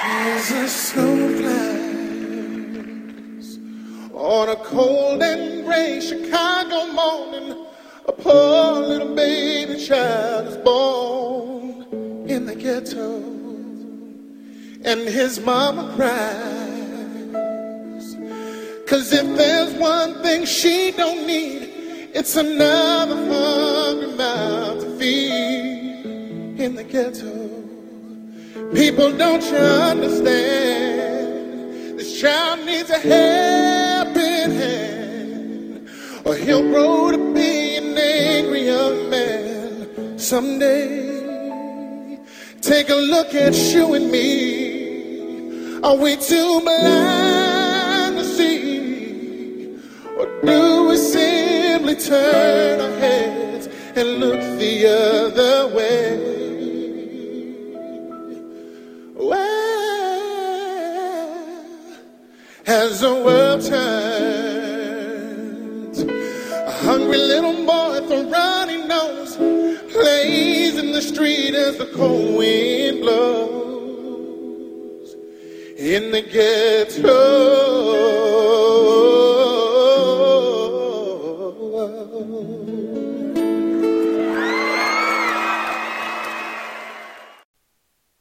There's a snow flies on a cold and gray Chicago morning. A poor little baby child is born in the ghetto, and his mama cries. 'Cause if there's one thing she don't need, it's another hungry mouth to feed in the ghetto. People, don't you understand? This child needs a helping hand, or he'll grow to be an angry young man someday. Take a look at you and me. Are we too blind to see, or do we simply turn our heads and look the other way? As the world turns, a hungry little boy with a runny nose plays in the street as the cold wind blows in the ghetto.